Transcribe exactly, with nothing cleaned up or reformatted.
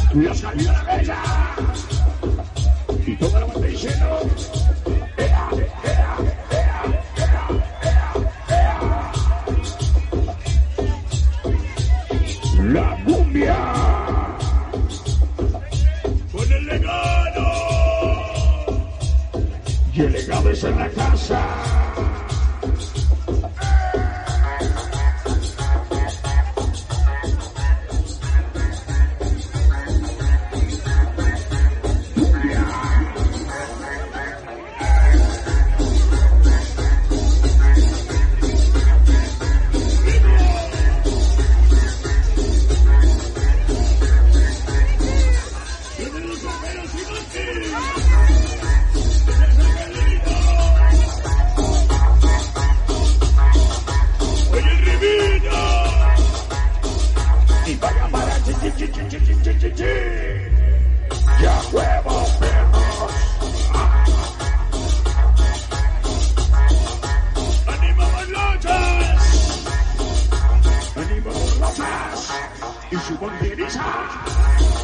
Los cayó la bella. Y toda la banda diciendo. ¡Ea, ea, ea, ea, ea, ea! La cumbia. Con el legado. Y el legado es en la casa. Ya huevo, perros. Animamos lochas. Animamos lochas. Y su banderiza.